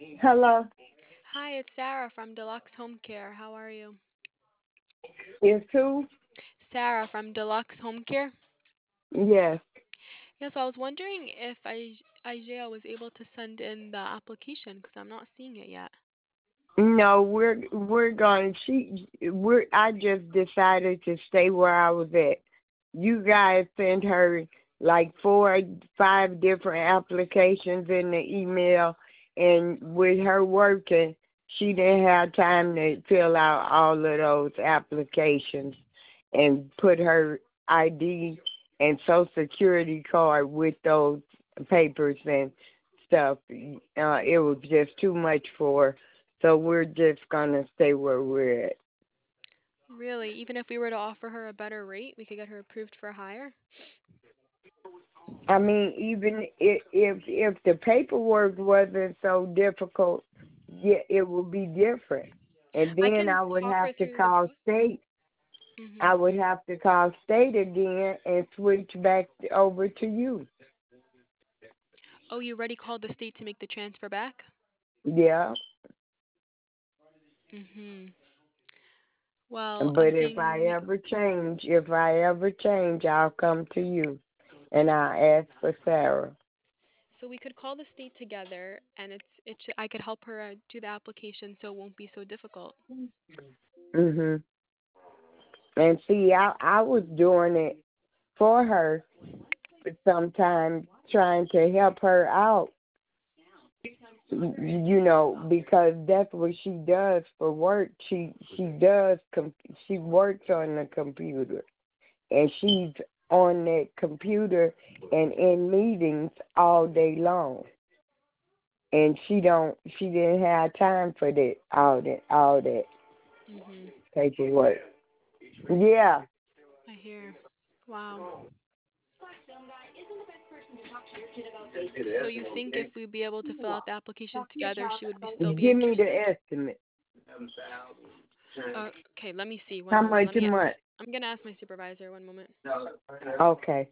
Hello. Hi, it's Sarah from Deluxe Home Care. How are you? It's who? Sarah from Deluxe Home Care. Yes. Yeah, so I was wondering if IGA was able to send in the application because I'm not seeing it yet. No, we're going. I just decided to stay where I was at. You guys sent her like 5 different applications in the email, and with her working, she didn't have time to fill out all of those applications and put her ID and social security card with those papers and stuff. It was just too much for her. So we're just gonna stay where we're at. Really, even if we were to offer her a better rate, we could get her approved for higher. I mean, even if the paperwork wasn't so difficult, yeah, it would be different. And I then can I would offer have to through the. call state. Mhm. I would have to call state again and switch back over to you. Oh, you already called the state to make the transfer back? Yeah. Mhm. Well, But I'm seeing. if I ever change, I'll come to you, and I'll ask for Sarah. So we could call the state together, and I could help her do the application, so it won't be so difficult. Mhm. And see, I was doing it for her, but sometimes trying to help her out, because that's what she does for work. She works on the computer, and she's on that computer and in meetings all day long. And she didn't have time for all that Mhm. paperwork. Yeah. I hear. Wow. So you think if we'd be able to fill out the application together, she would still be Give me interested? the estimate. Okay, let me see. One How moment. much a month? I'm gonna ask my supervisor. One moment. Okay.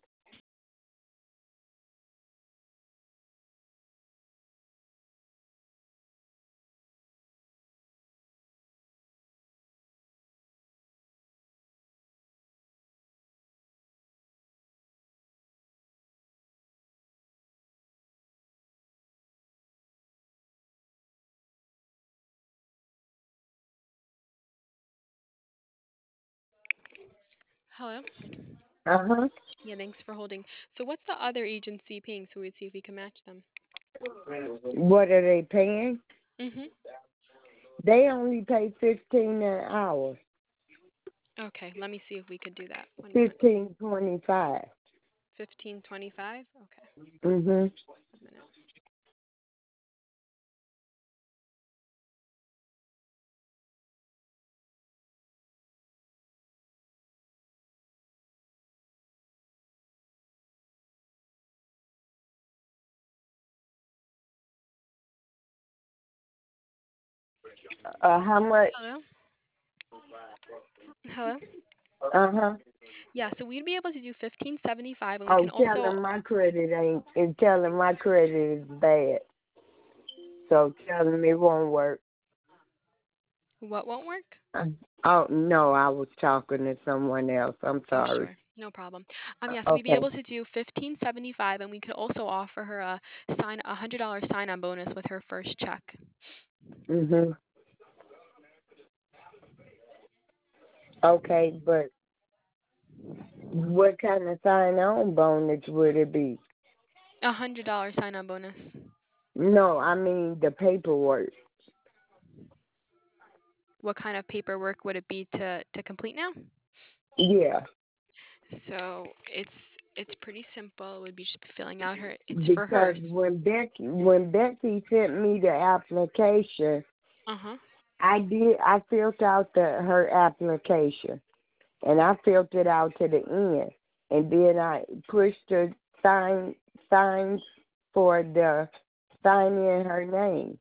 Hello. Uh-huh. Yeah, thanks for holding. So what's the other agency paying so we'd see if we can match them? What are they paying? Mhm. They only pay 15 an hour. Okay, let me see if we could do that. One moment. 15.25. 15.25. Okay. Mhm. 1 minute. How much? Hello. Hello. Uh-huh. Yeah, so we'd be able to do 15.75, and we Oh, can also. tell them my credit is bad. So tell them it won't work. What won't work? Oh, no, I was talking to someone else. I'm Oh, sorry. sure. No problem. Yeah, so we'd be Okay. able to do 15.75, and we could also offer her $100 sign-on bonus with her first check. Mhm. Okay, but what kind of sign-on bonus would it be? $100 sign-on bonus. No, I mean the paperwork. What kind of paperwork would it be to complete now? Yeah, So it's pretty simple. It would be just filling out her. It's for her. because when Becky sent me the application, Uh huh. I filled out her application, and I filled it out to the end, and then I pushed the sign for the sign in her name,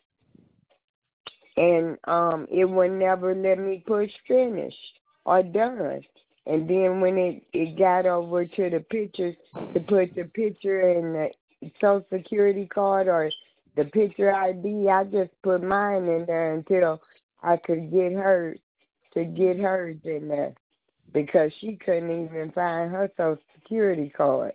and it would never let me push finish or done. And then when it got over to the pictures, to put the picture and the social security card or The picture ID, I just put mine in there until I could get hers to get Mhm. hers in there because she couldn't even find her social security card.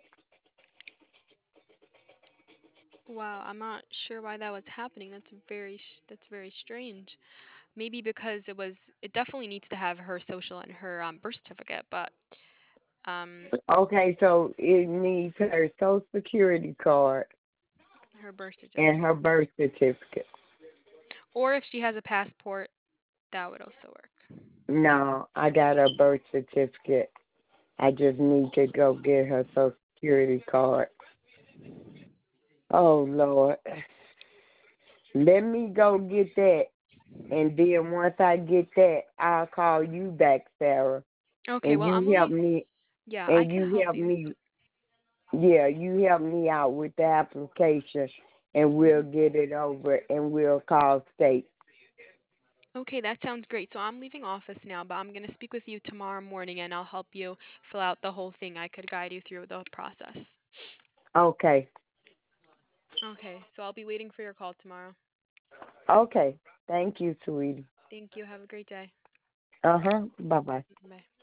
Wow, I'm not sure why that was happening. That's very strange. Maybe because it definitely needs to have her social and her birth certificate, but um Okay, so it needs her social security card her birth and her certificate. birth certificate. Or if she has a passport, that would also work. No, I got her birth certificate. I just need to go get her social security card. Oh Lord. Let me go get that, and then once I get that, I'll call you back, Sarah, Okay, and well, you help me. yeah, I And can you help help you. me. Yeah, you help me out with the application, and we'll Mhm. get it over, and we'll call state. Okay, that sounds great. So I'm leaving office now, but I'm going to speak with you tomorrow morning and I'll help you fill out the whole thing. I could guide you through the process. Okay. Okay, so I'll be waiting for your call tomorrow. Okay. Thank you, sweetie. Thank you. Have a great day. Uh huh. Bye bye. Bye.